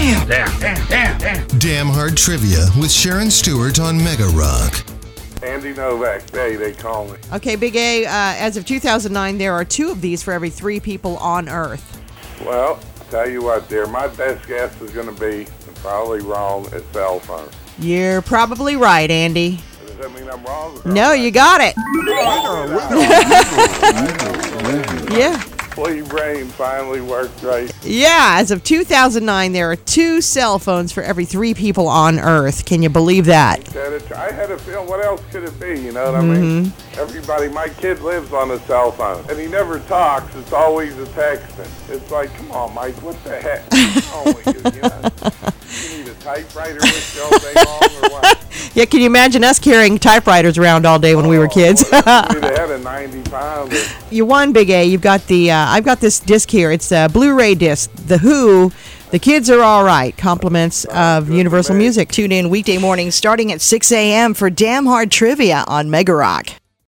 Damn Hard Trivia with Sharon Stewart on Mega Rock. Andy Novak, they call me. Okay, Big A, as of 2009, there are 2 of these for every 3 people on Earth. Well, tell you what, dear, my best guess is going to be, and probably wrong, a cell phone. You're probably right, Andy. Does that mean I'm wrong? No, you got it. Yeah. Flea brain finally worked right. Yeah, as of 2009, there are 2 cell phones for every 3 people on Earth. Can you believe that? I had a feeling, what else could it be? You know what I mean? Everybody, my kid lives on a cell phone, and he never talks. It's always a texting. It's like, come on, Mike, what the heck? You need a typewriter with you all day long or what? Yeah, can you imagine us carrying typewriters around all day when we were kids? We'd have had a 90-pounder. You won, Big A. You've got the, I've got this disc here. It's a Blu-ray disc. The Who, The Kids Are All Right. Compliments of Universal Music. Tune in weekday mornings starting at 6 a.m. for Damn Hard Trivia on Mega Rock.